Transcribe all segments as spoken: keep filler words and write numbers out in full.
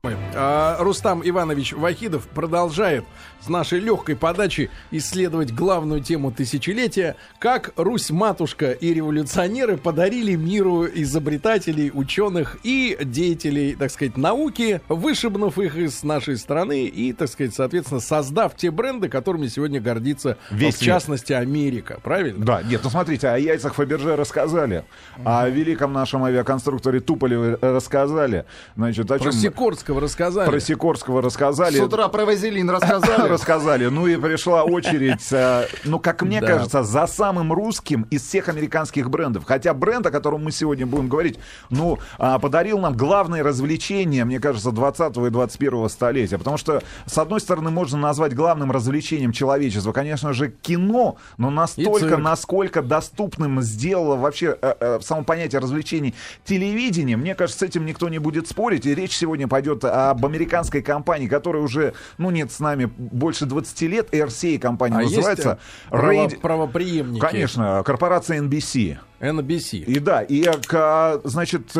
Рустам Иванович Вахидов продолжает с нашей легкой подачи исследовать главную тему тысячелетия: как Русь-матушка и революционеры подарили миру изобретателей, ученых и деятелей, так сказать, науки, вышибнув их из нашей страны и, так сказать, соответственно, создав те бренды, которыми сегодня гордится, Весь в частности, мир. Америка. Правильно? Да, нет, ну смотрите, о яйцах Фаберже рассказали, mm-hmm. о великом нашем авиаконструкторе Туполеве рассказали. Значит, о Про чем... Сикорского рассказали. Про Сикорского рассказали. С утра про вазелин рассказали. Рассказали. Ну и пришла очередь, ну, как мне кажется, за самым русским из всех американских брендов. Хотя бренд, о котором мы сегодня будем говорить, ну, подарил нам главное развлечение, мне кажется, двадцатого и двадцать первого столетия. Потому что, с одной стороны, можно назвать главным развлечением человечества, конечно же, кино, но настолько, насколько доступным сделало вообще само понятие развлечений телевидение, мне кажется, с этим никто не будет спорить. И речь сегодня пойдет об американской компании, которая уже, ну, нет с нами больше двадцати лет. эр си эй компания а называется. Право, Ради... правопреемники. Конечно, корпорация эн би си. эн би си. И да, и, значит...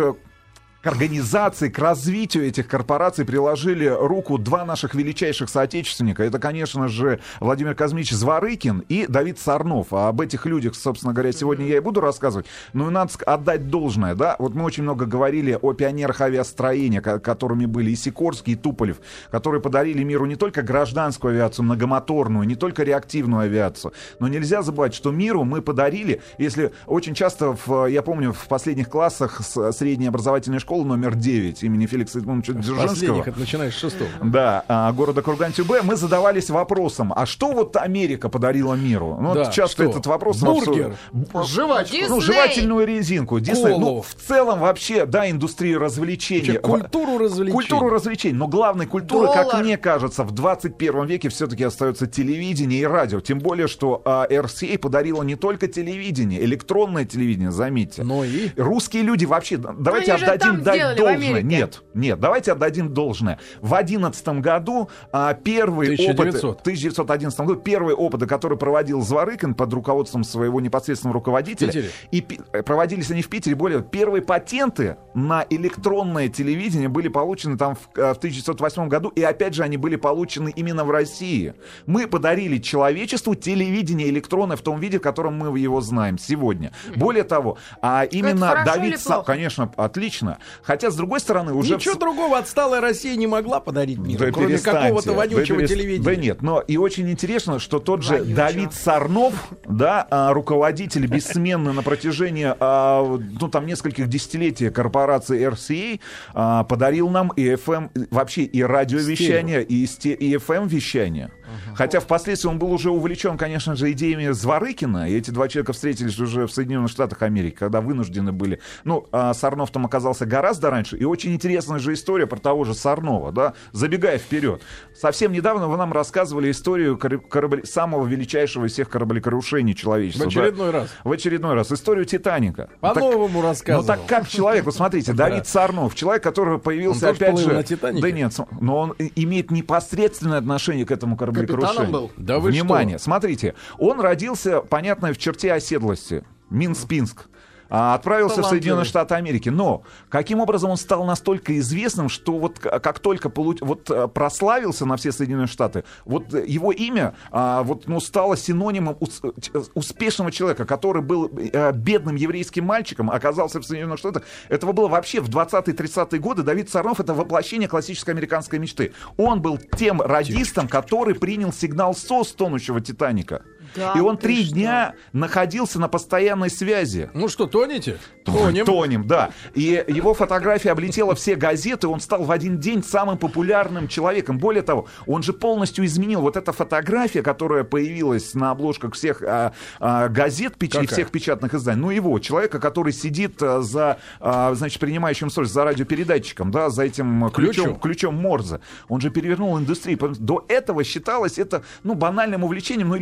к организации, к развитию этих корпораций приложили руку два наших величайших соотечественника. Это, конечно же, Владимир Казмич Зворыкин и Давид Сорнов. А об этих людях, собственно говоря, сегодня я и буду рассказывать. Ну и надо отдать должное, да? Вот мы очень много говорили о пионерах авиастроения, которыми были и Сикорский, и Туполев, которые подарили миру не только гражданскую авиацию, многомоторную, не только реактивную авиацию. Но нельзя забывать, что миру мы подарили, если очень часто, в, я помню, в последних классах средней образовательной школы номер девять имени Феликса Эдмундовича Дзержинского. Последних, это начинаешь с шестого. Да, а, города Курган-Сюбе, мы задавались вопросом, а что вот Америка подарила миру? Ну, да, вот часто что? этот вопрос... Бургер. Жвачку. Ну, жевательную резинку. Дисней. Ну, в целом вообще, да, индустрию развлечений. Культуру развлечений. Культуру развлечений. Но главной культурой, Доллар. как мне кажется, в двадцать первом веке все-таки остается телевидение и радио. Тем более, что а, эр си эй подарила не только телевидение, электронное телевидение, заметьте. Но и... Русские люди вообще... Давайте отдадим дать должное. Нет, нет, давайте отдадим должное. В одиннадцатом году а, первый тысяча девятьсот. опыт... В тысяча девятьсот одиннадцатом году первые опыты, которые проводил Зворыкин под руководством своего непосредственного руководителя. И пи- проводились они в Питере. Более первые патенты на электронное телевидение были получены там в, в тысяча девятьсот восьмом году. И опять же они были получены именно в России. Мы подарили человечеству телевидение электронное в том виде, в котором мы его знаем сегодня. Более того, а именно Давид... Са... Конечно, отлично. Хотя, с другой стороны, уже... Ничего в... другого отсталая Россия не могла подарить миру, да кроме какого-то вонючего перест... телевидения. Да нет, но и очень интересно, что тот же Вонючо. Давид Сорнов, да, руководитель бессменный на протяжении, ну, там, нескольких десятилетий корпорации эр си эй, подарил нам и эф эм, вообще и радиовещание, и, и эф эм-вещание. Uh-huh. Хотя впоследствии он был уже увлечен, конечно же, идеями Зворыкина, и эти два человека встретились уже в Соединенных Штатах Америки, когда вынуждены были. Ну, а Сорнов там оказался гораздо раньше, и очень интересная же история про того же Сорнова, да, забегая вперед. Совсем недавно вы нам рассказывали историю корабль... самого величайшего из всех кораблекрушений человечества. В очередной да? раз. В очередной раз. Историю Титаника. По-новому так... рассказывал. Ну, так как человек, вот смотрите, Давид Сорнов, человек, который появился, опять же... на Титанике? Да нет, но он имеет непосредственное отношение к этому кораблекрушению. Капитаном был. Да вы Внимание, что? Смотрите, он родился, понятно, в черте оседлости. Минск-Пинск. Отправился Талантливый. в Соединенные Штаты Америки. Но каким образом он стал настолько известным, что вот как только получ... вот, прославился на все Соединенные Штаты, вот его имя вот, ну, стало синонимом успешного человека, который был бедным еврейским мальчиком, оказался в Соединенных Штатах. Этого было вообще в двадцатые-тридцатые годы. Давид Сорнов — это воплощение классической американской мечты. Он был тем радистом, который принял сигнал СОС тонущего Титаника. Да, и он три что? дня находился на постоянной связи. Ну что, тонете? Тонем. Тонем, да. И его фотография облетела все газеты, он стал в один день самым популярным человеком. Более того, он же полностью изменил. Вот эта фотография, которая появилась на обложках всех а, а, газет печ... и всех печатных изданий, ну его, человека, который сидит а, за, а, значит, принимающим соль, за радиопередатчиком, да, за этим ключом, ключом Морзе. Он же перевернул индустрию. До этого считалось это, ну, банальным увлечением, ну или возможностью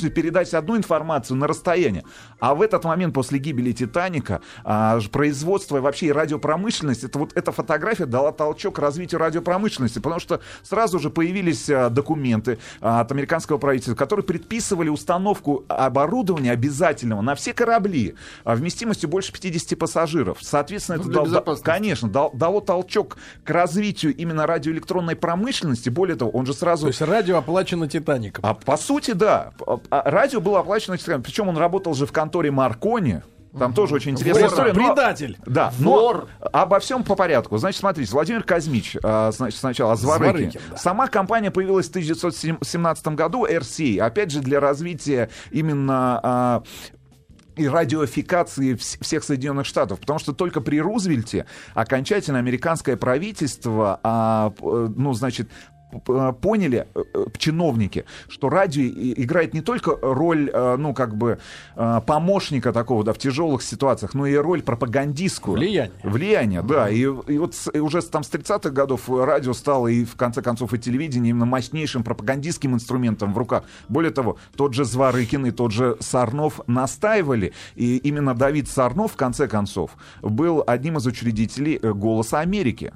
возможность передать одну информацию на расстояние. А в этот момент, после гибели «Титаника», а, производство и вообще и радиопромышленность, это вот эта фотография дала толчок развитию радиопромышленности, потому что сразу же появились а, документы а, от американского правительства, которые предписывали установку оборудования обязательного на все корабли а, вместимостью больше пятидесяти пассажиров. Соответственно, Ну, это для дал, конечно, дал, дало толчок к развитию именно радиоэлектронной промышленности. Более того, он же сразу... То есть радио оплачено «Титаником». А по сути, да. А, радио было оплачено «Титаником». Причем он работал же в конторе Маркони. Там тоже очень интересная Вор, история. Но, предатель. да, Вор. но обо всем по порядку. Значит, смотрите, Владимир Казмич, а, значит, сначала Зворыкин. Зворыкин, да. Сама компания появилась в тысяча девятьсот семнадцатом году, эр си эй, опять же, для развития именно... А, и радиофикации вс- всех Соединенных Штатов, потому что только при Рузвельте окончательно американское правительство, а, ну, значит, поняли чиновники, что радио играет не только роль, ну, как бы, помощника такого, да, в тяжелых ситуациях, но и роль пропагандистскую. Влияние. Влияние, да. И, и вот с, и уже там с тридцатых годов радио стало, и в конце концов и телевидение, именно мощнейшим пропагандистским инструментом в руках. Более того, тот же Зворыкин и тот же Сарнов настаивали, и именно Давид Сарнов, в конце концов, был одним из учредителей «Голоса Америки».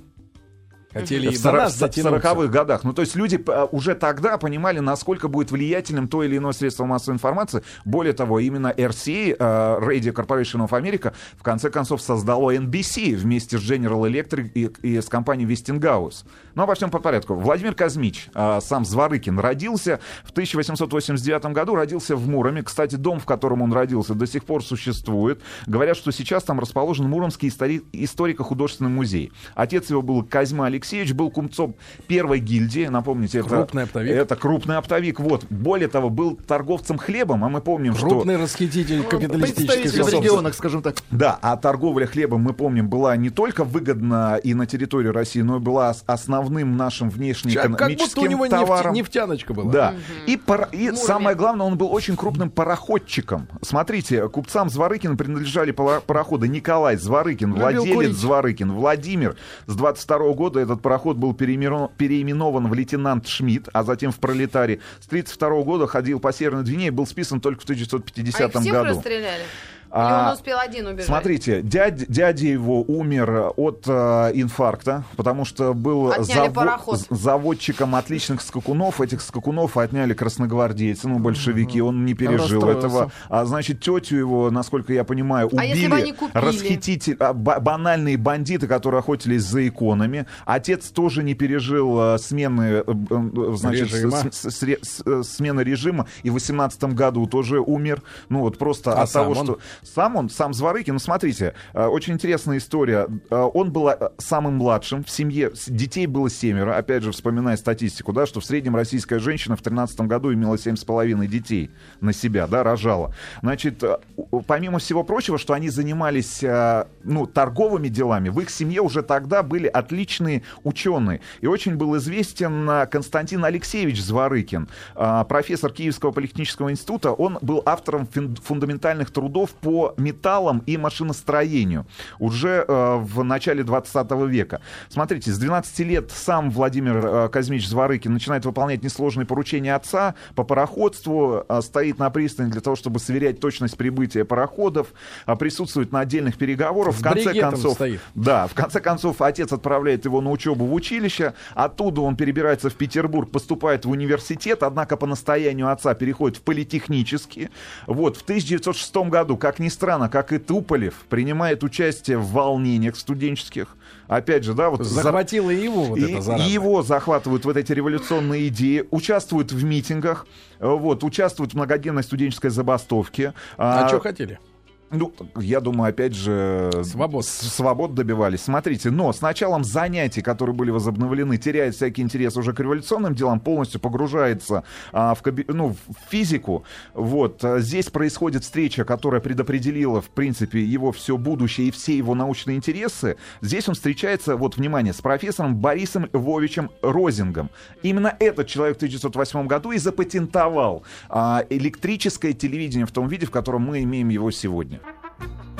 Хотели и в до нас дотянуться. сороковых годах. Ну, то есть люди а, уже тогда понимали, насколько будет влиятельным то или иное средство массовой информации. Более того, именно эр си эй, uh, Radio Corporation of America, в конце концов создало эн би си вместе с General Electric и, и с компанией Westinghouse. Но обо всем по порядку. Владимир Казмич, uh, сам Зворыкин, родился в тысяча восемьсот восемьдесят девятом году, родился в Муроме. Кстати, дом, в котором он родился, до сих пор существует. Говорят, что сейчас там расположен Муромский истори- историко-художественный музей. Отец его был Козьма Алексеевич. Алексеевич был кумцом первой гильдии, напомните, крупный это, оптовик. это крупный оптовик. Вот. Более того, был торговцем хлебом, а мы помним, крупный что... расхититель капиталистической Представитель в собственности. регионах, скажем так. Да, а торговля хлебом, мы помним, была не только выгодна и на территории России, но и была основным нашим внешнеэкономическим как будто у него товаром. Нефть, нефтяночка была. Да. И, пара... и самое главное, он был очень крупным пароходчиком. Смотрите, купцам Зворыкина принадлежали пароходы Николай Зворыкин, владелец Зворыкин, Владимир. С двадцать второго года этот пароход был переименован переименован в лейтенант Шмидт, а затем в пролетарий. С тридцать второго года ходил по Северной Двине и был списан только в тысяча девятьсот пятидесятом а их всех году. расстреляли? А, Или он успел один убежать? Смотрите, дядь, дядя его умер от э, инфаркта, потому что был заво- заводчиком отличных скакунов. Этих скакунов отняли красногвардейцы, ну, большевики. Он не пережил этого. А, значит, тетю его, насколько я понимаю, убили а расхититель, а, б- банальные бандиты, которые охотились за иконами. Отец тоже не пережил а, смены, а, значит, режима. С, с, с, смены режима. И в восемнадцатом году тоже умер. Ну, вот просто а от того, он? что... Сам он, сам Зворыкин, ну, смотрите, очень интересная история. Он был самым младшим в семье, детей было семеро, опять же, вспоминая статистику, да, что в среднем российская женщина в тринадцатом году имела семь с половиной детей на себя, да, рожала. Значит, помимо всего прочего, что они занимались, ну, торговыми делами, в их семье уже тогда были отличные ученые. И очень был известен Константин Алексеевич Зворыкин, профессор Киевского политехнического института. Он был автором фундаментальных трудов по по металлам и машиностроению уже э, в начале двадцатого века. Смотрите, с двенадцати лет сам Владимир э, Казмич Зворыкин начинает выполнять несложные поручения отца по пароходству, э, стоит на пристани для того, чтобы сверять точность прибытия пароходов, э, присутствует на отдельных переговорах. В конце концов, стоит. Да, в конце концов, отец отправляет его на учебу в училище, оттуда он перебирается в Петербург, поступает в университет, однако по настоянию отца переходит в политехнический. Вот, в тысяча девятьсот шестом году, как ни странно, как и Туполев, принимает участие в волнениях студенческих. Опять же, да, вот... Захватило за... его вот и, это зараза. Его захватывают вот эти революционные идеи, участвуют в митингах, вот, участвуют в многодневной студенческой забастовке. А, а что хотели? Ну, я думаю, опять же, свобод. свобод добивались. Смотрите, но с началом занятий, которые были возобновлены, теряет всякий интерес уже к революционным делам, полностью погружается а, в, каби... ну, в физику. Вот. Здесь происходит встреча, которая предопределила, в принципе, его все будущее и все его научные интересы. Здесь он встречается, вот, внимание, с профессором Борисом Львовичем Розингом. Именно этот человек в тысяча девятьсот восьмом году и запатентовал а, электрическое телевидение в том виде, в котором мы имеем его сегодня.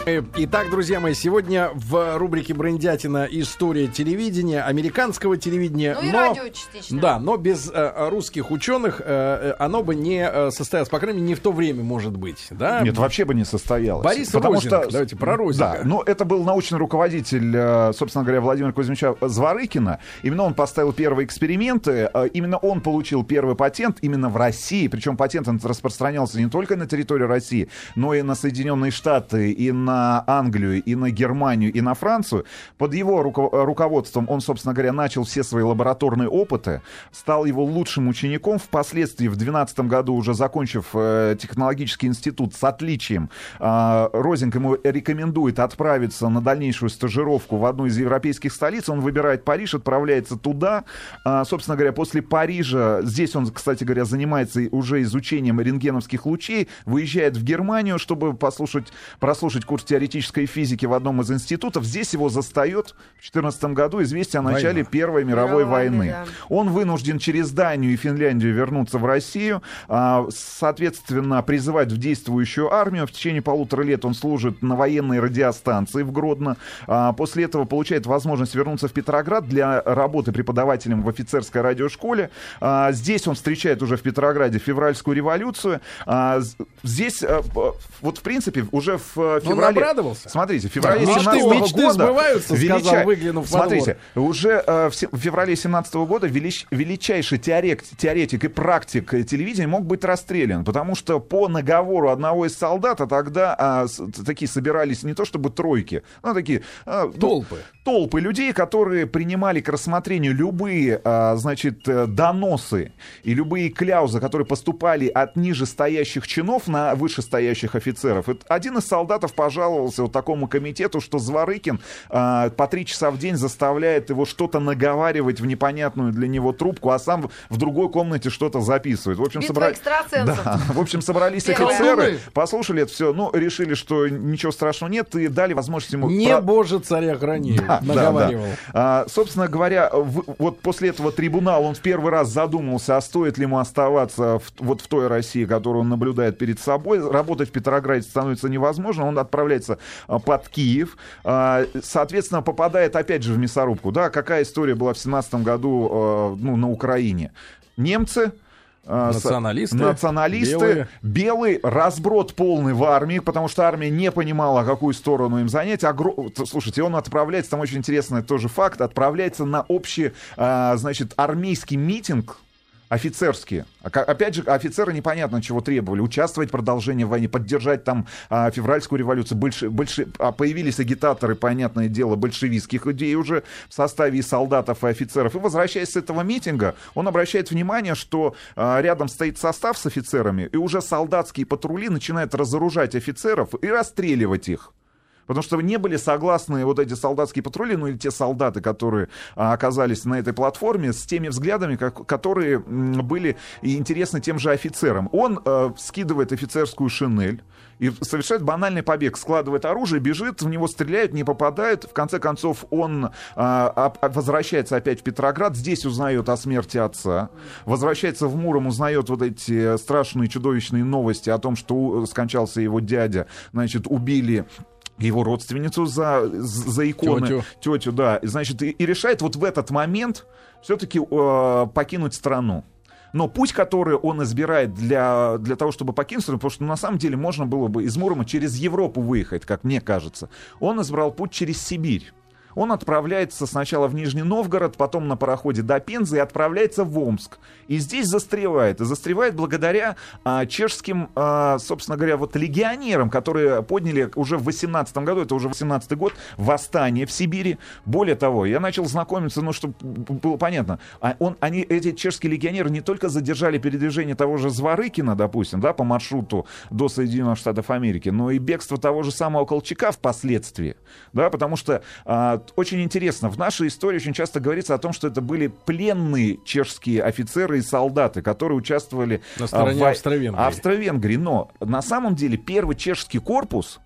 Итак, друзья мои, сегодня в рубрике «Брендятина. История телевидения», американского телевидения. Ну и но, радио частично. Да, но без э, русских ученых э, оно бы не э, состоялось, по крайней мере, не в то время, может быть. Да? Нет, вообще бы не состоялось. Борис Потому Розинг, что, давайте про Розинга. Да, но это был научный руководитель, э, собственно говоря, Владимира Кузьмича Зворыкина. Именно он поставил первые эксперименты, э, именно он получил первый патент именно в России. Причем патент распространялся не только на территории России, но и на Соединенные Штаты, и на Англию, и на Германию, и на Францию. Под его руко- руководством он, собственно говоря, начал все свои лабораторные опыты, стал его лучшим учеником. Впоследствии, в две тысячи двенадцатом году, уже закончив э, технологический институт с отличием, э, Розинг ему рекомендует отправиться на дальнейшую стажировку в одну из европейских столиц. Он выбирает Париж, отправляется туда. Э, собственно говоря, после Парижа, здесь он, кстати говоря, занимается уже изучением рентгеновских лучей, выезжает в Германию, чтобы послушать, прослушать курс теоретической физики в одном из институтов. Здесь его застает в две тысячи четырнадцатом году известие о начале Война. Первой мировой Мировой, войны. да. Он вынужден через Данию и Финляндию вернуться в Россию, а, соответственно, призывать в действующую армию. В течение полутора лет он служит на военной радиостанции в Гродно. А, после этого получает возможность вернуться в Петроград для работы преподавателем в офицерской радиошколе. А, здесь он встречает уже в Петрограде февральскую революцию. А, здесь, а, вот в принципе, уже в феврале... Он обрадовался. Смотрите, в феврале Да, семнадцатого мечты года... сбываются, сказал, выглянув во двор. Смотрите, уже э, в, се- в феврале семнадцатого года велич- величайший теорет- теоретик и практик э, телевидения мог быть расстрелян, потому что по наговору одного из солдат, а тогда а, с- такие собирались не то чтобы тройки, но такие... а, ну, Толпы. толпы людей, которые принимали к рассмотрению любые, а, значит, э, доносы и любые кляузы, которые поступали от нижестоящих чинов на вышестоящих офицеров. И один из солдатов пожаловался вот такому комитету, что Зворыкин а, по три часа в день заставляет его что-то наговаривать в непонятную для него трубку, а сам в другой комнате что-то записывает. В общем, Битва собра... экстрасенсов. Да, в общем, собрались Первая. офицеры, послушали это все, ну, решили, что ничего страшного нет, и дали возможность ему... Не про- боже царя храни, Да, да, наговаривал. да. А, собственно говоря, в- вот после этого трибунала он в первый раз задумался, а стоит ли ему оставаться в, вот в той России, которую он наблюдает перед собой. Работать в Петрограде становится невозможно. Он отправляется а, под Киев. А, соответственно, попадает опять же в мясорубку. Да, какая история была в семнадцатом году а, ну, на Украине? Немцы... а, с- Националисты, националисты, белые. белый разброд полный в армии, потому что армия не понимала, какую сторону им занять. Огр... Слушайте, он отправляется, там очень интересный тоже факт, отправляется на общий, а, значит, армейский митинг, офицерские. Опять же, офицеры непонятно чего требовали. Участвовать в продолжении войны, поддержать там а, февральскую революцию. Больше, больше, а, появились агитаторы, понятное дело, большевистских идей уже в составе и солдатов, и офицеров. И возвращаясь с этого митинга, он обращает внимание, что а, рядом стоит состав с офицерами, и уже солдатские патрули начинают разоружать офицеров и расстреливать их. Потому что не были согласны вот эти солдатские патрули, ну или те солдаты, которые а, оказались на этой платформе, с теми взглядами, как, которые м, были и интересны тем же офицерам. Он а, скидывает офицерскую шинель и совершает банальный побег, складывает оружие, бежит, в него стреляют, не попадают. В конце концов, он а, а, возвращается опять в Петроград, здесь узнает о смерти отца, возвращается в Муром, узнает вот эти страшные, чудовищные новости о том, что скончался его дядя, значит, убили его родственницу за, за иконы. Тетю. Тетю, да. И, значит, и, и решает вот в этот момент все-таки э, покинуть страну. Но путь, который он избирает для, для того, чтобы покинуть страну, потому что ну, на самом деле можно было бы из Мурома через Европу выехать, как мне кажется. Он избрал путь через Сибирь. Он отправляется сначала в Нижний Новгород, потом на пароходе до Пензы и отправляется в Омск. И здесь застревает. И застревает благодаря а, чешским, а, собственно говоря, вот легионерам, которые подняли уже в восемнадцатом году, это уже восемнадцатый год, восстание в Сибири. Более того, я начал знакомиться, ну, чтобы было понятно, а он, они, эти чешские легионеры не только задержали передвижение того же Зворыкина, допустим, да, по маршруту до Соединенных Штатов Америки, но и бегство того же самого Колчака впоследствии, да, потому что а, очень интересно, в нашей истории очень часто говорится о том, что это были пленные чешские офицеры и солдаты, которые участвовали на стороне в Австро-Венгрии. Австро-Венгрии. Но на самом деле первый чешский корпус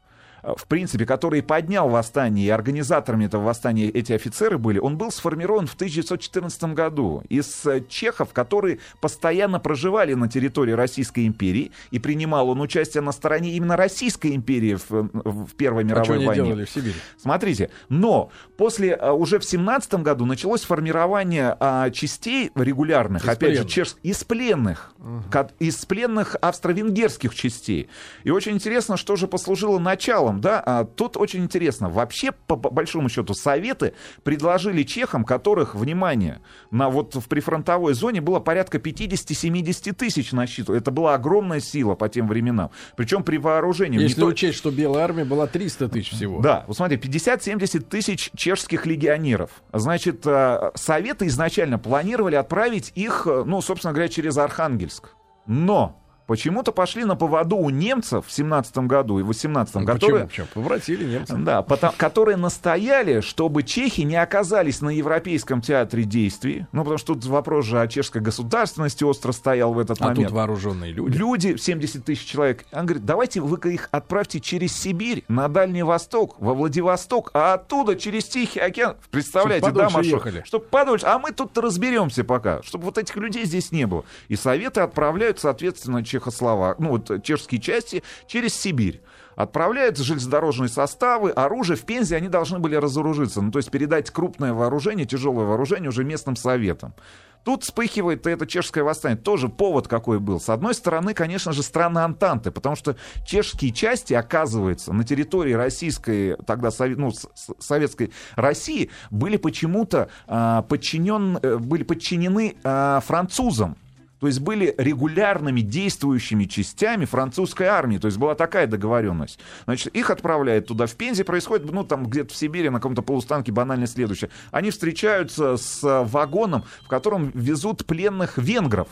в принципе, который поднял восстание, и организаторами этого восстания эти офицеры были, он был сформирован в тысяча девятьсот четырнадцатом году из чехов, которые постоянно проживали на территории Российской империи, и принимал он участие на стороне именно Российской империи в, в Первой мировой а что войне. они делали в Сибири? Смотрите, но после, уже в семнадцатом году началось формирование а, частей регулярных, из опять пленных. же, чеш... из пленных, угу. из пленных австро-венгерских частей. И очень интересно, что же послужило началом, да, а, тут очень интересно, вообще, по, по большому счету, Советы предложили чехам, которых, внимание, на, вот в прифронтовой зоне было порядка пятьдесят-семьдесят тысяч насчитывало. Это была огромная сила по тем временам, причем при вооружении. Если то... учесть, что Белая армия была триста тысяч всего. Да, вот смотри, пятьдесят-семьдесят тысяч чешских легионеров. Значит, Советы изначально планировали отправить их, ну, собственно говоря, через Архангельск. Но почему-то пошли на поводу у немцев в семнадцатом году и в восемнадцатом, ну, которые... Почему? Почему? Повратили немцы. Да, потому, которые настояли, чтобы чехи не оказались на европейском театре действий. Ну, потому что тут вопрос же о чешской государственности остро стоял в этот а момент. А тут вооруженные люди. Люди, семьдесят тысяч человек. Он говорит, давайте вы их отправьте через Сибирь, на Дальний Восток, во Владивосток, а оттуда через Тихий океан. Представляете, да, маршрут? Чтобы подольше. А мы тут разберемся пока, чтобы вот этих людей здесь не было. И Советы отправляют, соответственно, Чехословак, ну вот чешские части через Сибирь. Отправляются железнодорожные составы, оружие. В Пензе они должны были разоружиться. Ну, то есть передать крупное вооружение, тяжелое вооружение уже местным советам. Тут вспыхивает это чешское восстание. Тоже повод какой был. С одной стороны, конечно же, страны Антанты, потому что чешские части, оказывается, на территории российской, тогда ну, советской России, были почему-то а, подчинен, были подчинены а, французам. То есть были регулярными действующими частями французской армии. То есть была такая договоренность. Значит, их отправляют туда. В Пензе происходит, ну, там где-то в Сибири на каком-то полустанке банально следующее. Они встречаются с вагоном, в котором везут пленных венгров.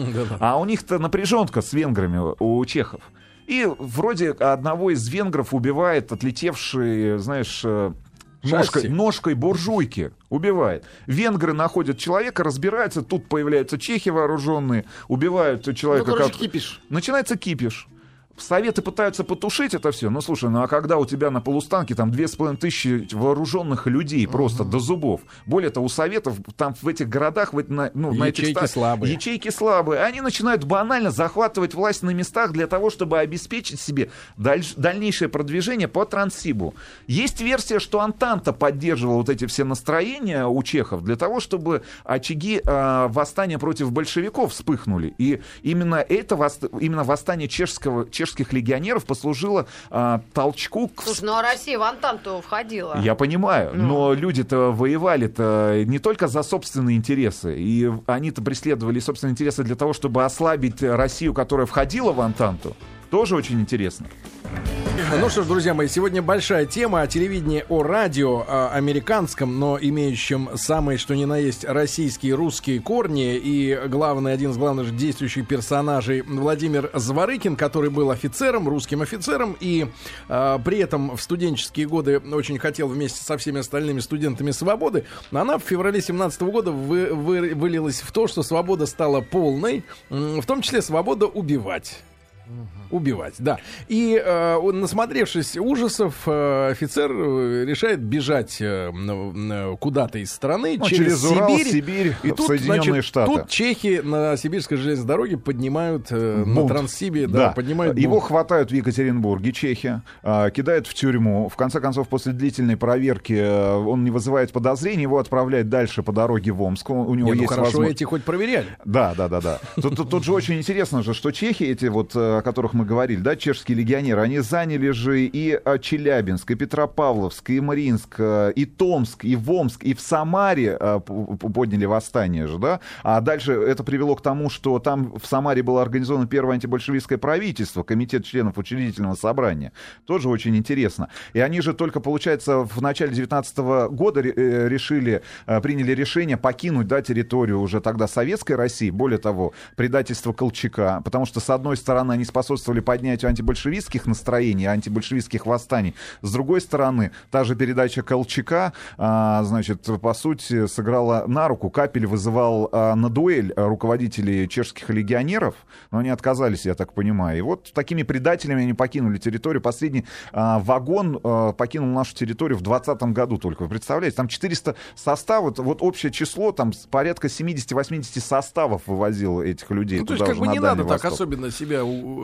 А у них-то напряженка с венграми, у чехов. И вроде одного из венгров убивает отлетевший, знаешь... Ножкой, ножкой буржуйки убивает. Венгры находят человека, разбираются, тут появляются чехи вооруженные, убивают человека. Ну, короче, как... кипиш. Начинается кипиш. Советы пытаются потушить это все. Ну, слушай, ну а когда у тебя на полустанке там две с половиной тысячи вооруженных людей просто uh-huh. до зубов. Более того, у Советов там в этих городах, в, на, ну, ячейки на этих ста... слабые. Ячейки слабые. Они начинают банально захватывать власть на местах для того, чтобы обеспечить себе даль... дальнейшее продвижение по Транссибу. Есть версия, что Антанта поддерживала вот эти все настроения у чехов для того, чтобы очаги э, восстания против большевиков вспыхнули. И именно это восст... именно восстание чешского чешских легионеров послужило а, толчку к... Слушай, ну а Россия в Антанту входила. Я понимаю, ну. но люди-то воевали-то не только за собственные интересы, и они-то преследовали собственные интересы для того, чтобы ослабить Россию, которая входила в Антанту. Тоже очень интересно. Ну что ж, друзья мои, сегодня большая тема о телевидении, о радио, о американском, но имеющем самые, что ни на есть, российские, русские корни. И главный, один из главных действующих персонажей Владимир Зворыкин, который был офицером, русским офицером, и э, при этом в студенческие годы очень хотел вместе со всеми остальными студентами свободы. Она в феврале семнадцатого года вы, вы, вылилась в то, что свобода стала полной, в том числе свобода убивать. Убивать, да. И э, насмотревшись ужасов, э, офицер решает бежать э, куда-то из страны, ну, через, через Урал, Сибирь. Сибирь, и в тут, Соединенные значит, Штаты. Тут чехи на сибирской железной дороге поднимают э, на Транссибе, да, да. поднимают Его бунт. хватают в Екатеринбурге, чехи, э, кидают в тюрьму. В конце концов, после длительной проверки э, он не вызывает подозрений, его отправляют дальше по дороге в Омск. У него не, есть ну хорошо, возможность... эти хоть проверяли. Да, да, да, да. Тут, тут, тут же очень интересно же, что чехи, эти вот, о которых мы говорили, да, чешские легионеры, они заняли же и Челябинск, и Петропавловск, и Мариинск, и Томск, и в Омск, и в Самаре подняли восстание же, да. А дальше это привело к тому, что там в Самаре было организовано первое антибольшевистское правительство, комитет членов учредительного собрания. Тоже очень интересно. И они же только, получается, в начале девятнадцатого года решили, приняли решение покинуть, да, территорию уже тогда Советской России. Более того, предательство Колчака, потому что, с одной стороны, они способствовали способствовали поднятию антибольшевистских настроений, антибольшевистских восстаний. С другой стороны, та же передача Колчака, а, значит, по сути, сыграла на руку. Капель вызывал а, на дуэль руководителей чешских легионеров, но они отказались, я так понимаю. И вот такими предателями они покинули территорию. Последний а, вагон а, покинул нашу территорию в двадцатом году только. Вы представляете, там четыреста составов, вот общее число, там порядка семьдесят-восемьдесят составов вывозило этих людей. Ну, то есть, как бы не надо так особенно себя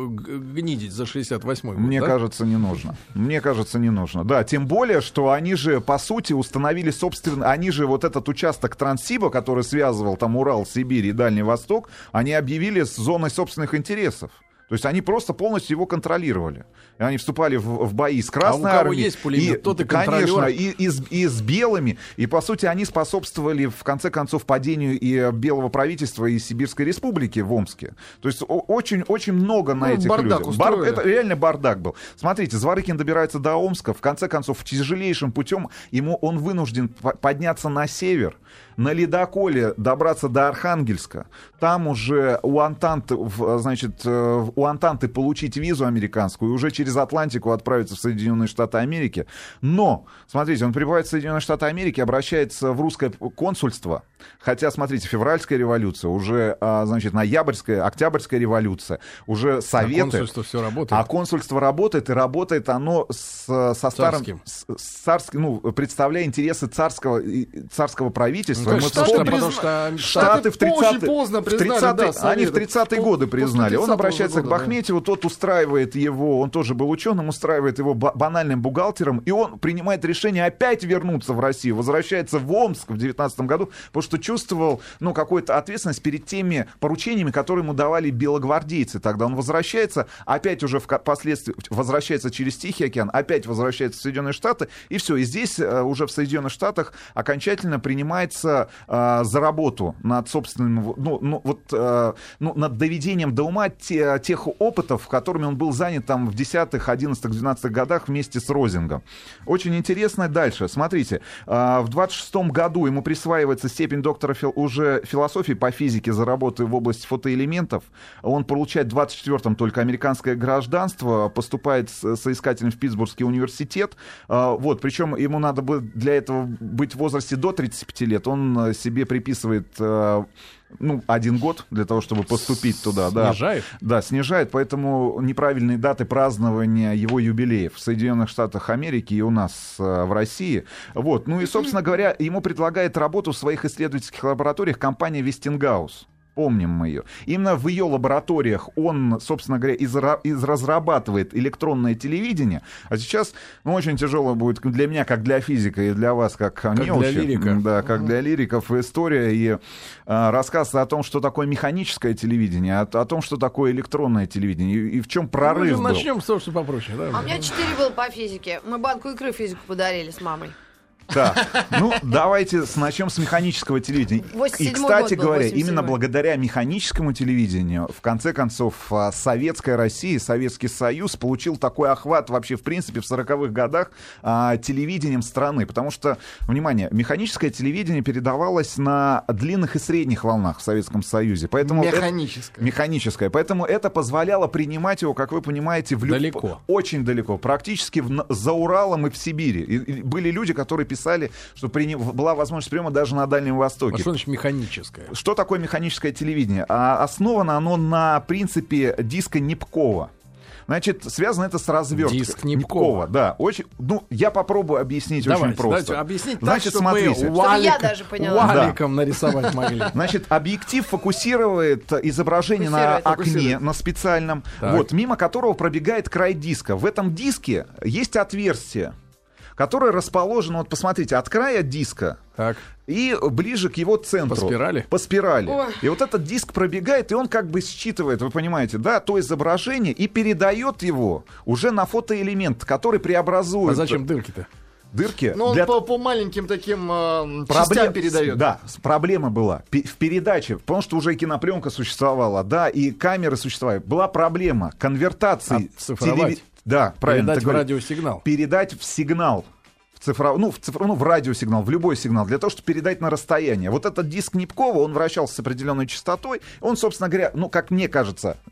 гнидить за шестьдесят восьмой год, Мне да? кажется, не нужно. Мне кажется, не нужно. Да, тем более, что они же, по сути, установили собственно... Они же вот этот участок Транссиба, который связывал там Урал, Сибирь и Дальний Восток, они объявили с зоной собственных интересов. То есть они просто полностью его контролировали. И они вступали в, в бои с Красной а у кого армией. есть пулемет, и, тот и конечно, и, и, с, и с белыми. И, по сути, они способствовали, в конце концов, падению и белого правительства, и Сибирской республики в Омске. То есть очень-очень много на ну, этих бардак людях. Бар, устроили. это реально бардак был. Смотрите, Зворыкин добирается до Омска. В конце концов, тяжелейшим путем ему он вынужден подняться на север, на ледоколе добраться до Архангельска. Там уже у Антанты, значит, у Антанты получить визу американскую и уже через Атлантику отправиться в Соединенные Штаты Америки. Но, смотрите, он прибывает в Соединенные Штаты Америки, обращается в русское консульство. Хотя, смотрите, февральская революция, уже, значит, ноябрьская, октябрьская революция, уже советы. А консульство все работает. А консульство работает, и работает оно с, со старым... Царским. С, с царским, ну, представляя интересы царского, царского правительства. Ну, Мы Штаты, вспомним, потому что Штаты в очень тридцатые, поздно в признали, тридцатые, да, они в тридцатые годы После признали. Он тридцатого обращается года, к Бахметьеву, тот устраивает его, он тоже был ученым, устраивает его банальным бухгалтером, и он принимает решение опять вернуться в Россию, возвращается в Омск в девятнадцатом году, потому что чувствовал, ну, какую-то ответственность перед теми поручениями, которые ему давали белогвардейцы. Тогда он возвращается, опять уже впоследствии возвращается через Тихий океан, опять возвращается в Соединенные Штаты, и все. И здесь уже в Соединенных Штатах окончательно принимается э, за работу над собственным, ну, ну вот, э, ну, над доведением до ума те, тех опытов, которыми он был занят там в десятых, одиннадцатых, двенадцатых годах вместе с Розингом. Очень интересно дальше. Смотрите, э, в двадцать шестом году ему присваивается степень доктора фил, уже философии по физике за работу в области фотоэлементов. Он получает в двадцать четвёртом только американское гражданство, поступает с, соискателем в Питтсбургский университет. Э, вот, причем ему надо было для этого быть в возрасте до тридцати пяти лет. Он себе приписывает э, ну, один год для того, чтобы поступить туда. Снижает? Да, да, снижает, поэтому неправильные даты празднования его юбилеев в Соединенных Штатах Америки и у нас э, в России. Вот. Ну и, собственно говоря, ему предлагает работу в своих исследовательских лабораториях компания Westinghouse. Помним мы ее. Именно в ее лабораториях он, собственно говоря, из, из разрабатывает электронное телевидение. А сейчас, ну, очень тяжело будет для меня, как для физика, и для вас, как, как неучи, для лирика. Да, как uh-huh. для лириков, история и а, рассказ о том, что такое механическое телевидение, о, о том, что такое электронное телевидение, и, и в чем прорыв ну, был. Начнем с того, что попроще. Да? А у меня четыре было по физике. Мы банку икры физику подарили с мамой. Так, ну давайте начнем с механического телевидения. И, кстати говоря, именно благодаря механическому телевидению, в конце концов, Советская Россия, Советский Союз получил такой охват вообще, в принципе, в сороковых годах а, телевидением страны. Потому что, внимание, механическое телевидение передавалось на длинных и средних волнах в Советском Союзе. Поэтому механическое. Это, механическое. Поэтому это позволяло принимать его, как вы понимаете, в люб... далеко. Очень далеко. Практически в... за Уралом и в Сибири. И, и были люди, которые писали писали, что при... была возможность приема даже на Дальнем Востоке. А что значит механическое? Что такое механическое телевидение? А основано оно на принципе диска Непкова. Значит, связано это с разверткой. Диск Непкова. Да, очень. Ну, я попробую объяснить давайте, очень просто. Давайте объяснить так, Значит, чтобы смотрите. мы валик, я даже поняла. валиком да. нарисовать могли. Значит, объектив фокусирует изображение фокусирует, на фокусирует. окне, на специальном, Так. вот, мимо которого пробегает край диска. В этом диске есть отверстие, которое расположено, вот посмотрите, от края диска Так. и ближе к его центру. По спирали? По спирали. Ой. И вот этот диск пробегает, и он как бы считывает, вы понимаете, да, то изображение и передает его уже на фотоэлемент, который преобразует... А зачем дырки-то? Дырки? Ну, он для... по, по маленьким таким э, Проблем- частям передает. Да, с- проблема была Пе- в передаче, потому что уже и кинопленка существовала, да, и камеры существовали. Была проблема конвертации. Оцифровать. телеви- Да, правильно. Передать ты в говоришь. радиосигнал. Передать в сигнал. В цифров... ну, в цифр... ну, в радиосигнал, в любой сигнал, для того, чтобы передать на расстояние. Вот этот диск Непкова, он вращался с определенной частотой. Он, собственно говоря, ну, как мне кажется,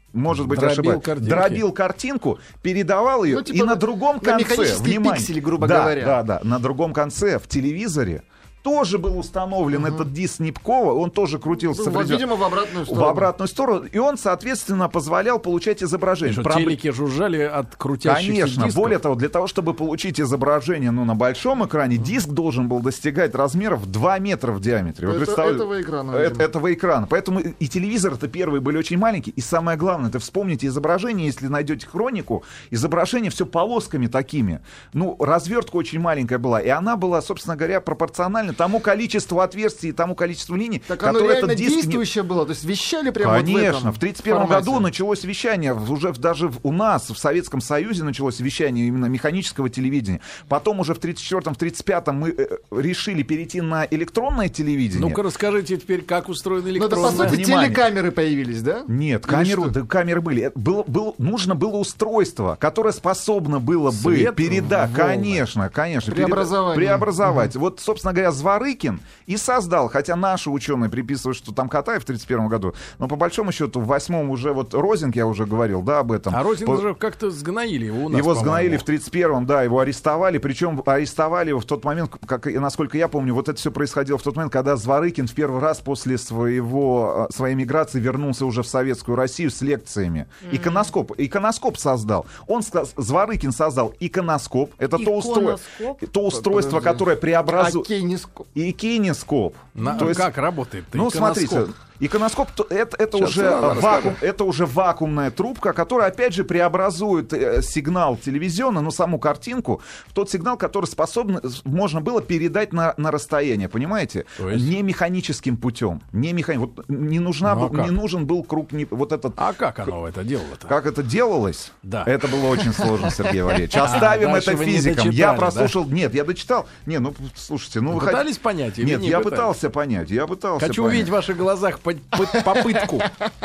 может быть, Дробил ошибаюсь, картинки. дробил картинку, передавал ее, Ну, типа и на на- другом на конце, механические внимание, пиксели, грубо да, говоря. Да, да, на другом конце в телевизоре тоже был установлен uh-huh. этот диск Снипкова, он тоже крутился. Ну, в определен- видимо, в обратную сторону. В обратную сторону, и он, соответственно, позволял получать изображение. Что, Пробле- телеки жужжали от крутящихся Конечно, дисков? более того, для того, чтобы получить изображение ну, на большом экране, диск должен был достигать размеров два метра в диаметре. Вы Это- представляете? этого экрана, Э- видимо. Этого экрана. Поэтому и телевизоры-то первые были очень маленькие. И самое главное, это вспомните изображение, если найдете хронику, изображение все полосками такими. Ну, развертка очень маленькая была. И она была, собственно говоря, пропорциональна тому количеству отверстий и тому количеству линий, Так оно которые реально этот диск не- действующее было, то есть вещали прямо вот в Конечно, этом в тридцать первом формате. году началось вещание, уже в- даже в- у нас в Советском Союзе началось вещание именно механического телевидения. Потом уже в тридцать четвёртом, в тридцать пятом мы э, решили перейти на электронное телевидение. Ну-ка расскажите теперь, как устроена Ну, это, по электронная... сути, Внимание. телекамеры появились, да? Нет, Или камеру, что? да, камеры были. Это Было, было, нужно было устройство, которое способно было Свет бы передать. в волны. Конечно, конечно. переда- Преобразование. Преобразовать. Вот, собственно говоря, Зворыкин и создал, хотя наши ученые приписывают, что там Катаев в тридцать первом году, но по большому счету в восьмом уже вот Розинг, я уже говорил, да, об этом. А Розин По- же как-то сгноили его у нас, Его по-моему. сгноили в тридцать первом, да, его арестовали, причем арестовали его в тот момент, как, и насколько я помню, вот это все происходило в тот момент, когда Зворыкин в первый раз после своего, э, своей миграции вернулся уже в Советскую Россию с лекциями. Иконоскоп, иконоскоп создал. Он, ска- Зворыкин создал иконоскоп, это то, устро- Иконоскоп? то устройство, Подожди. которое преобразует... А кейнископ. И кинескоп. На- То есть- Как работает-то ну, иконоскоп? смотрите, иконоскоп то- это, это, Сейчас уже надо вакуум, расскажу. это уже вакуумная трубка, которая, опять же, преобразует э, сигнал телевизионный, ну, саму картинку, в тот сигнал, который способен, можно было передать на, на расстояние, понимаете? То есть? Не механическим путем. Не, механи... вот, не, нужна, Ну, а был- как? не нужен был круг, не- вот этот... А как оно это делало-то? Как это делалось? Да. Это было очень сложно, Сергей Валерьевич. Оставим дальше это вы не физикам. дочитали, Я да? прослушал... Нет, я дочитал. Не, ну, слушайте, ну... Вы вы пытались хот- понять или Нет, не я пытались? пытался понять. Я пытался Хочу понять. увидеть в ваших глазах по- по- попытку.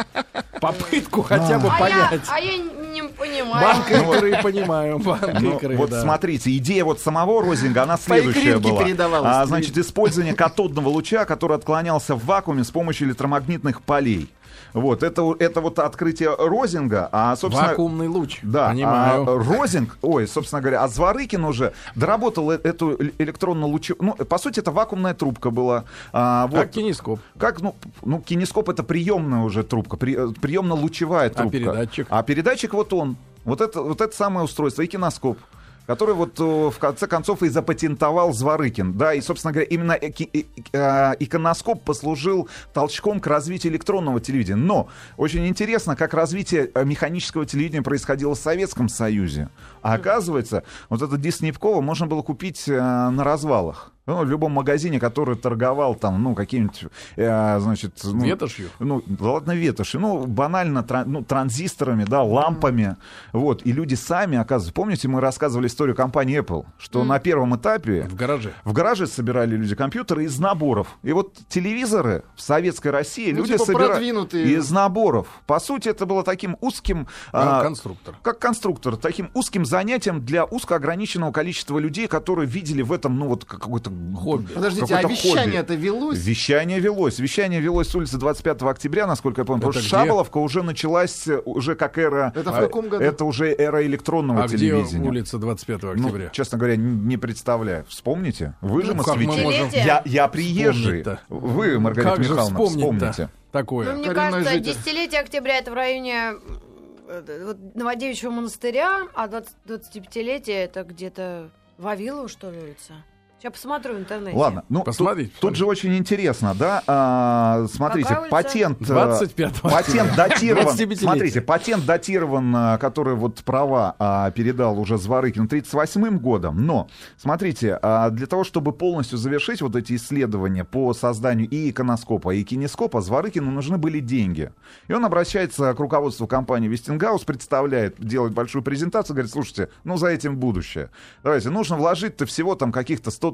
Попытку хотя бы А я, понять. а я не понимаю. Банк икры, понимаю, банк Ну, икры, вот да. смотрите, идея вот самого Розинга, она следующая икринке была. передавалась. А, значит, использование катодного луча, который отклонялся в вакууме с помощью электромагнитных полей. Вот, это, это вот открытие Розинга, а, собственно... Вакуумный луч. Да, Понимаю. а Розинг, ой, собственно говоря, а Зворыкин уже доработал э- эту э- электронную лучу... Ну, по сути, это вакуумная трубка была. А, вот. Как кинескоп. Как, ну, ну, кинескоп — это приемная уже трубка, при, э, приемно-лучевая трубка. передатчик? А передатчик вот он. Вот это, вот это самое устройство, и кинескоп, который вот э, в конце концов и запатентовал Зворыкин. Да, и, собственно говоря, именно эки- э- э, иконоскоп послужил толчком к развитию электронного телевидения. Но очень интересно, как развитие э, механического телевидения происходило в Советском Союзе. А оказывается, вот этот диск Снипкова можно было купить э, на развалах. Ну, в любом магазине, который торговал там, ну, каким-нибудь, э, значит... Ну, Ветошью? Ну, да ладно, ветошью. Ну, банально, тран- ну, транзисторами, да, лампами. Вот. И люди сами, оказывается... Помните, мы рассказывали историю компании Apple, что на первом этапе... В гараже. В гараже собирали люди компьютеры из наборов. И вот телевизоры в Советской России Ну, люди типа собирали продвинутые. из наборов. По сути, это было таким узким... Как а, конструктор. как конструктор, таким узким занятием для узкоограниченного количества людей, которые видели в этом, ну, вот какой-то... Хобби. Подождите, а какое-то вещание хобби. это велось? Вещание велось. Вещание велось с улицы двадцать пятого октября, насколько я помню. Это Потому что где? Шаболовка уже началась э, уже как эра... Это в а, каком году? Это уже эра электронного А где телевидения. улица двадцать пятого Ну, октября? честно говоря, н- не представляю. Вспомните? Вы же Ну, как мы москвичи. можем Я, я приезжий. вспомнить-то? Вы, Маргарита Как же Михайловна, вспомнить-то вспомните. такое? Ну, мне Коренной кажется, житель. десятилетие октября это в районе э, вот, Новодевичьего монастыря, а двадцатипятилетие это где-то Вавилова, что ли, улица? Сейчас посмотрю в интернете. Ладно, ну Посмотрите, тут, тут же очень интересно, да? А, смотрите, Какая улица? патент, э, двадцать пятого патент датирован. двадцатипятилетие. Смотрите, патент датирован, а, который вот права а, передал уже Зворыкин тридцать восьмым годом. Но смотрите, а, для того, чтобы полностью завершить вот эти исследования по созданию и иконоскопа, и кинескопа, Зворыкину нужны были деньги. И он обращается к руководству компании Westinghouse, представляет, делает большую презентацию, говорит: слушайте, ну за этим будущее. Давайте, нужно вложить-то всего там каких-то сто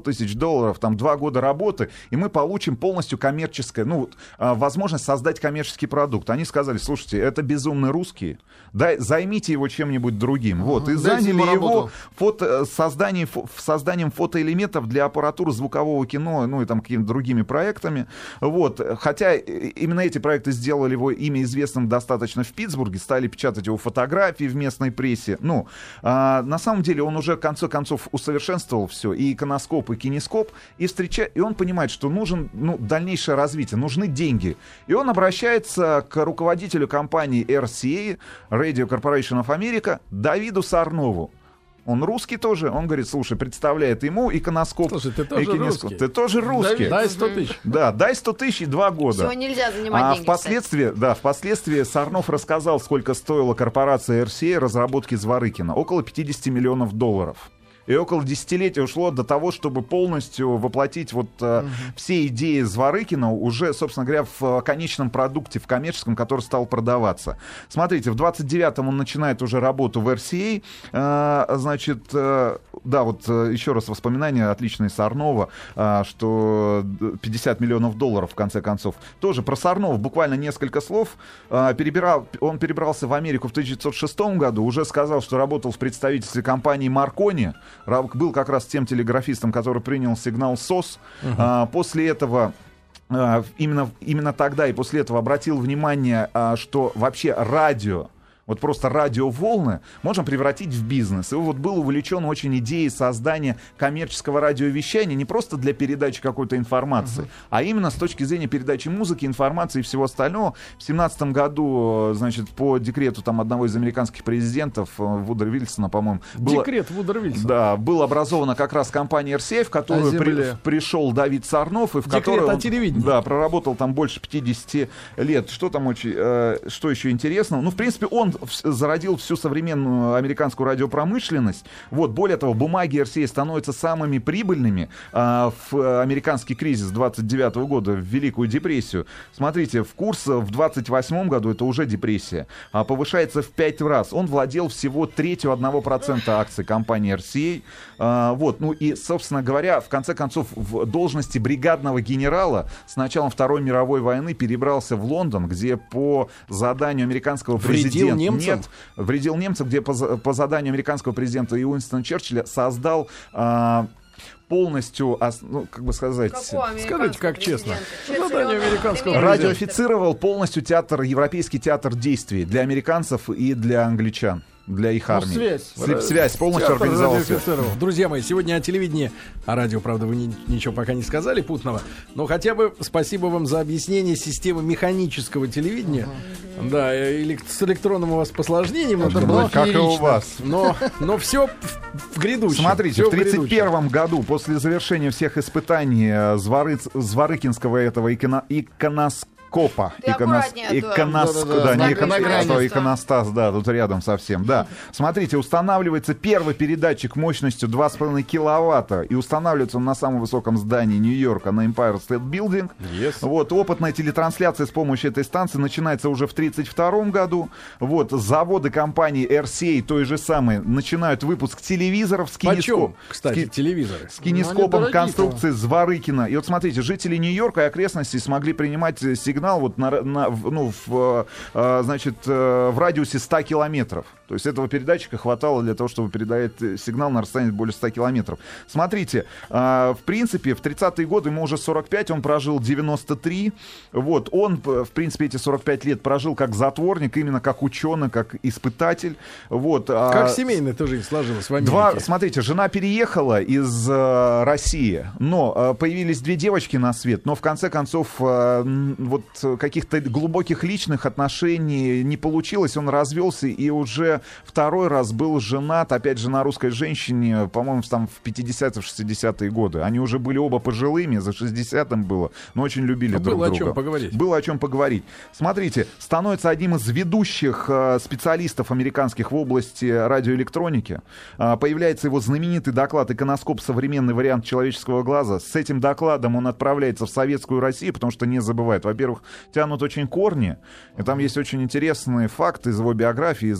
тысяч долларов, там два года работы, и мы получим полностью коммерческое, ну, возможность создать коммерческий продукт. Они сказали, слушайте, это безумные русские, дай, займите его чем-нибудь другим. Вот, и заняли его фото, созданием, созданием фотоэлементов для аппаратуры звукового кино, ну, и там какими-то другими проектами. Вот, хотя именно эти проекты сделали его имя известным достаточно в Питтсбурге, стали печатать его фотографии в местной прессе. Ну, а, на самом деле он уже в конце концов усовершенствовал все, и иконоскоп, и кинескоп, и, встреча... и он понимает, что нужен, ну, дальнейшее развитие, нужны деньги. И он обращается к руководителю компании эр си эй, Radio Corporation of America, Давиду Сарнову. Он русский тоже, он говорит, слушай, представляет ему иконоскоп. Слушай, ты тоже русский. Ты тоже русский. Дай сто тысяч. Да, дай сто тысяч и два года. Всего нельзя занимать а деньги, впоследствии, кстати. Да, впоследствии Сарнов рассказал, сколько стоила корпорация эр си эй разработки Зворыкина. Около пятьдесят миллионов долларов. И около десятилетия ушло до того, чтобы полностью воплотить вот uh-huh. э, все идеи Зворыкина уже, собственно говоря, в конечном продукте, в коммерческом, который стал продаваться. Смотрите, в двадцать девятом он начинает уже работу в эр си эй. Э, значит, э, да, вот э, еще раз воспоминания отличные Сарнова, э, что пятьдесят миллионов долларов, в конце концов. Тоже про Сарнова буквально несколько слов. Э, перебирал, он перебрался в Америку в тысяча девятьсот шестом году, уже сказал, что работал в представительстве компании Marconi. Был как раз тем телеграфистом, который принял сигнал СОС. Uh-huh. А, после этого, а, именно, именно тогда и после этого обратил внимание, а, что вообще радио, вот просто радиоволны можем превратить в бизнес. И вот был увлечен очень идеей создания коммерческого радиовещания не просто для передачи какой-то информации, uh-huh. а именно с точки зрения передачи музыки, информации и всего остального. В семнадцатом году, значит, по декрету там одного из американских президентов, Вудро Вильсона, по-моему... Было, Декрет Вудро Вильсона. Да, была образована как раз компания эр си эй, в которую при, пришел Давид Сарнов, и в которой он, да, проработал там больше пятьдесят лет. Что там очень... Э, что еще интересного? Ну, в принципе, он зародил всю современную американскую радиопромышленность. Вот, более того, бумаги эр си эй становятся самыми прибыльными а, в американский кризис двадцать девятого года, в Великую депрессию. Смотрите, в курс в двадцать восьмом году, это уже депрессия, а, повышается в пять раз. Он владел всего третью одного процента акций компании эр си эй. А, вот, ну и, собственно говоря, в конце концов, в должности бригадного генерала с началом Второй мировой войны перебрался в Лондон, где по заданию американского президента... Нет, вредил немцам, где по, по заданию американского президента и Уинстона Черчилля создал а, полностью, ну, как бы сказать... Скажите, как честно. Задание американского радиоофицировал полностью театр, европейский театр действий для американцев и для англичан. Для их армии. Ну, связь. Связь полностью организовался. Друзья мои, сегодня о телевидении, о радио, правда, вы ни, ничего пока не сказали путного, но хотя бы спасибо вам за объяснение системы механического телевидения. Uh-huh. Да, или с электронным у вас посложнее немножко. Но, как и у вас. Но, но все в, в грядущем. Смотрите, в тридцать первом году, после завершения всех испытаний Зворы... Зворыкинского этого иконо... иконоскопа, Копа, иконос... иконос... да, да, да, да, не иконостас, а иконостас, да, тут рядом совсем, да. Смотрите, устанавливается первый передатчик мощностью два с половиной киловатта, и устанавливается он на самом высоком здании Нью-Йорка, на Empire State Building. Yes. Вот, опытная телетрансляция с помощью этой станции начинается уже в тридцать втором году. Вот, заводы компании эр си эй, той же самой, начинают выпуск телевизоров с кинескопом. Кстати, с... телевизоры. С кинескопом конструкции Зворыкина. И вот смотрите, жители Нью-Йорка и окрестностей смогли принимать сигнал вот на, на, ну, в, э, значит, э, в радиусе ста километров. То есть этого передатчика хватало для того, чтобы передать сигнал на расстоянии более ста километров. Смотрите, э, в принципе, в тридцатые годы ему уже сорок пять, он прожил девяносто три. Вот, он, в принципе, эти сорок пять лет прожил как затворник, именно как ученый, как испытатель. Вот, как а, семейная-то жизнь сложилась в Америке? Два, смотрите, жена переехала из э, России, но э, появились две девочки на свет, но в конце концов э, вот каких-то глубоких личных отношений не получилось, он развелся и уже второй раз был женат, опять же, на русской женщине, по-моему, там в пятидесятые, шестидесятые годы. Они уже были оба пожилыми, за шестьдесят им было, но очень любили друг друга. Было о чем поговорить. Было о чем поговорить. Смотрите, становится одним из ведущих э, специалистов американских в области радиоэлектроники. Э, появляется его знаменитый доклад «Иконоскоп. Современный вариант человеческого глаза». С этим докладом он отправляется в Советскую Россию, потому что не забывает, во-первых, тянут очень корни, и там есть очень интересные факты из его биографии, из истории.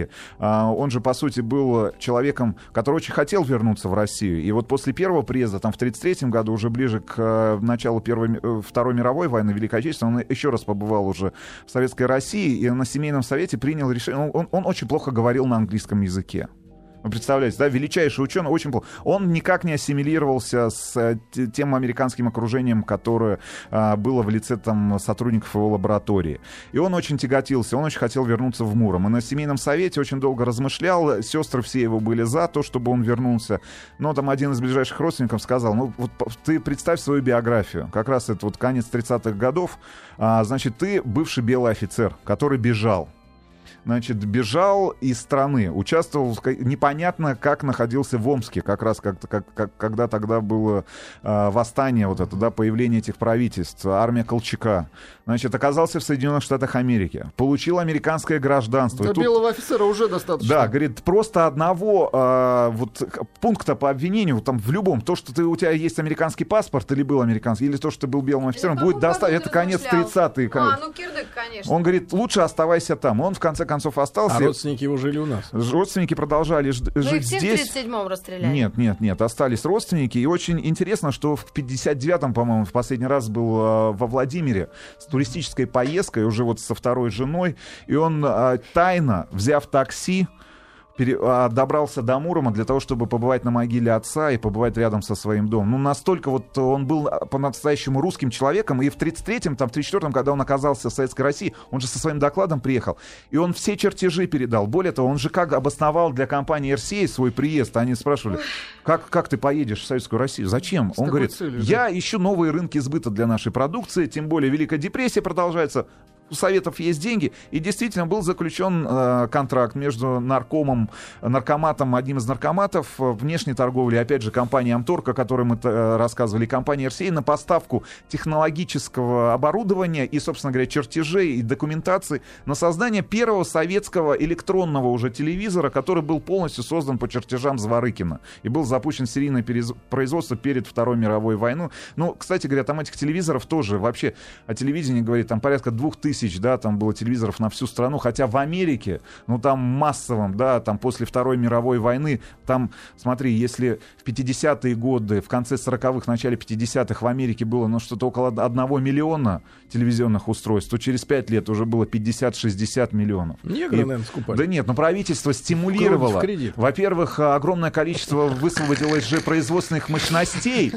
Америки. А, он же, по сути, был человеком, который очень хотел вернуться в Россию. И вот после первого приезда, там, в тридцать третьем году, уже ближе к э, началу Первой, э, Второй мировой войны, Великой Отечественной, он еще раз побывал уже в Советской России и на семейном совете принял решение. Он, он очень плохо говорил на английском языке. Вы представляете, да, величайший ученый, очень плохо. Он никак не ассимилировался с тем американским окружением, которое а, было в лице там сотрудников его лаборатории. И он очень тяготился, он очень хотел вернуться в Муром. И на семейном совете очень долго размышлял, сестры все его были за то, чтобы он вернулся. Но там один из ближайших родственников сказал: ну вот ты представь свою биографию, как раз это вот конец тридцатых годов, а, значит, ты бывший белый офицер, который бежал. Значит, бежал из страны, участвовал, непонятно как находился в Омске, как раз как, как, как, когда тогда было э, восстание, вот это, да, появление этих правительств, армия Колчака. Значит, оказался в Соединенных Штатах Америки, получил американское гражданство. Для тут, белого офицера уже достаточно. Да, говорит, просто одного э, вот, пункта по обвинению, там в любом, то, что ты, у тебя есть американский паспорт или был американский, или то, что ты был белым офицером, будет достаточно. Это конец тридцатых. А, ну кирдык, конечно. Он говорит, лучше оставайся там. Он в конце концов концов остался. А родственники его жили у нас? Родственники продолжали ж- ну, жить их все здесь. в тридцать седьмом расстреляли. Нет, нет, нет, остались родственники. И очень интересно, что в пятьдесят девятом, по-моему, в последний раз был э, во Владимире с туристической поездкой, уже вот со второй женой. И он э, тайно, взяв такси, Пере, а, добрался до Мурома для того, чтобы побывать на могиле отца и побывать рядом со своим домом. Ну, настолько вот он был по-настоящему русским человеком, и в тридцать третьем, там, в тридцать четвёртом, когда он оказался в Советской России, он же со своим докладом приехал, и он все чертежи передал. Более того, он же как обосновал для компании эр си эй свой приезд. Они спрашивали, как, как ты поедешь в Советскую Россию? Зачем? С Он говорит, целью, я да? ищу новые рынки сбыта для нашей продукции, тем более Великая депрессия продолжается. У Советов есть деньги, и действительно был заключен э, контракт между наркомом, наркоматом, одним из наркоматов э, внешней торговли, опять же, компанией Амторг, о которой мы э, рассказывали, компанией эр си эй, на поставку технологического оборудования и, собственно говоря, чертежей и документации на создание первого советского электронного уже телевизора, который был полностью создан по чертежам Зворыкина и был запущен серийное перез... производство перед Второй мировой войной. Ну, кстати говоря, там этих телевизоров тоже вообще о телевидении говорит, там порядка двух тысяч тысяч, да, там было телевизоров на всю страну, хотя в Америке, ну, там массовом, да, там после Второй мировой войны, там, смотри, если в пятидесятые годы, в конце сороковых, начале пятидесятых в Америке было, ну, что-то около одного миллиона телевизионных устройств, то через пять лет уже было пятьдесят-шестьдесят миллионов. Негры, И, наверное, скупали. Да нет, но правительство стимулировало. Во-первых, огромное количество высвободилось же производственных мощностей.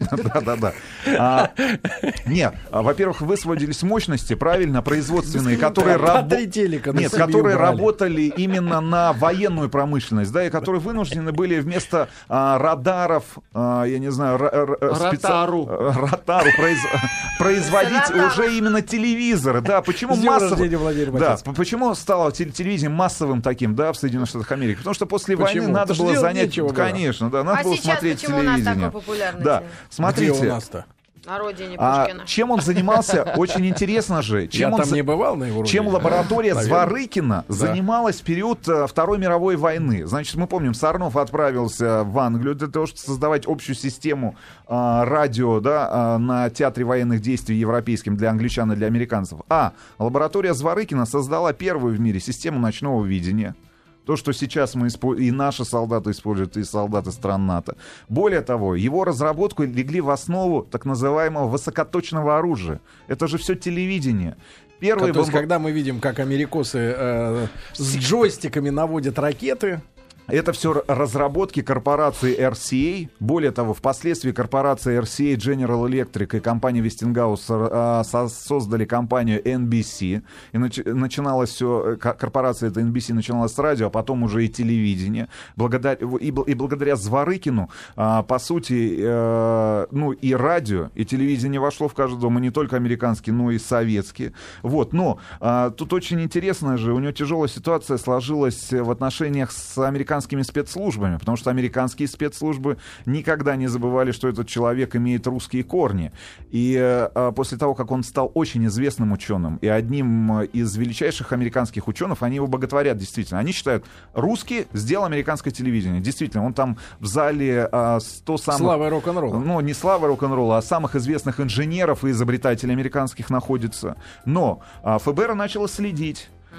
Да-да-да. Нет, во-первых, высвободились мощности, правильно, производственные, которые, рабо... Нет, которые работали именно на военную промышленность, да, и которые вынуждены были вместо а, радаров, а, я не знаю, р- р- специ... ротару, ротару произ... производить уже именно телевизоры, да, почему массово... Да, почему стало телевидение массовым таким, да, в Соединенных Штатах Америки? Потому что после почему? войны надо было занять, конечно, да, надо а было смотреть телевидение. У нас такой популярный да, смотрите. Где у нас-то? На родине Пушкина. А чем он занимался? Очень интересно же. Чем Я он там за... не бывал на его родине. Чем лаборатория Наверное. Зворыкина Да. занималась в период uh, Второй мировой войны. Значит, мы помним, Сарнов отправился в Англию для того, чтобы создавать общую систему uh, радио, да, uh, на театре военных действий европейским для англичан и для американцев. А лаборатория Зворыкина создала первую в мире систему ночного видения. То, что сейчас мы исп... и наши солдаты используют, и солдаты стран НАТО. Более того, его разработку легли в основу так называемого высокоточного оружия. Это же все телевидение. Первый То есть, бомб... когда мы видим, как америкосы э, с джойстиками наводят ракеты... Это все разработки корпорации эр си эй. Более того, впоследствии корпорация эр си эй, General Electric и компания Westinghouse э, со- создали компанию эн би си. И нач- начиналось все, корпорация эта эн би си начиналась с радио, а потом уже и телевидение. Благодаря, и, и благодаря Зворыкину, э, по сути, э, ну и радио, и телевидение вошло в каждый дом, и не только американские, но и советские. Вот. Но э, тут очень интересно же, у него тяжелая ситуация сложилась в отношениях с американскими спецслужбами, потому что американские спецслужбы никогда не забывали, что этот человек имеет русские корни. И э, после того, как он стал очень известным ученым и одним из величайших американских ученых, они его боготворят действительно. Они считают, русский сделал американское телевидение. Действительно, он там в зале э, сто самых... Слава рок-н-ролла. Ну, не слава рок-н-ролла, а самых известных инженеров и изобретателей американских находится. Но э, эф бэ эр начало следить.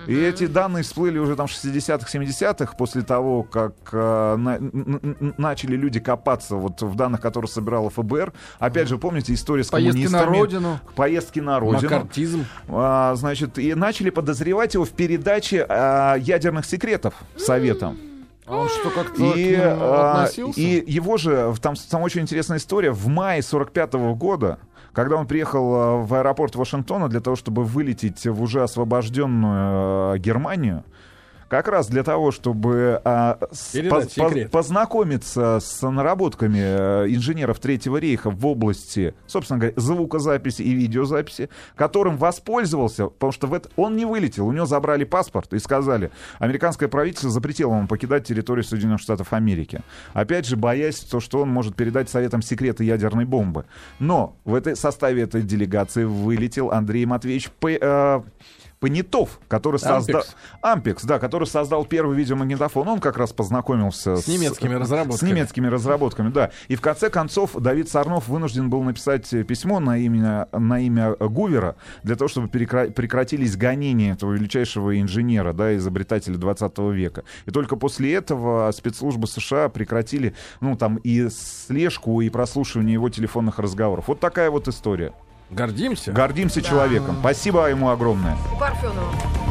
И эти данные всплыли уже там в шестидесятых, семидесятых, после того, как э, на, н- начали люди копаться вот в данных, которые собирало эф бэ эр. Опять же, помните историю с Поездки на коммунистами? родину. Поездки на родину. Маккартизм. А, значит, и начали подозревать его в передаче а, ядерных секретов Советам. А он что, как-то И, к нему а, относился? и его же, там, там очень интересная история, в мае сорок пятого года, когда он приехал а, в аэропорт Вашингтона для того, чтобы вылететь в уже освобожденную а, Германию, как раз для того, чтобы а, с- Передать поз- секрет. познакомиться с наработками э, инженеров Третьего рейха в области, собственно говоря, звукозаписи и видеозаписи, которым воспользовался, потому что в это он не вылетел, у него забрали паспорт и сказали, американское правительство запретило ему покидать территорию Соединенных Штатов Америки. Опять же, боясь, то, что он может передать Советам секреты ядерной бомбы. Но в этой составе этой делегации вылетел Андрей Матвеевич П. э, Понятов, который создал... Ампекс. Ампекс, да, который создал первый видеомагнитофон. Он как раз познакомился С немецкими С разработками. немецкими разработками, да. И в конце концов Давид Сарнов вынужден был написать письмо на имя, на имя Гувера для того, чтобы перекра- прекратились гонения этого величайшего инженера, да, изобретателя двадцатого века. И только после этого спецслужбы США прекратили, ну, там, и слежку, и прослушивание его телефонных разговоров. Вот такая вот история. Гордимся. Гордимся человеком. Спасибо ему огромное. И Парфенова.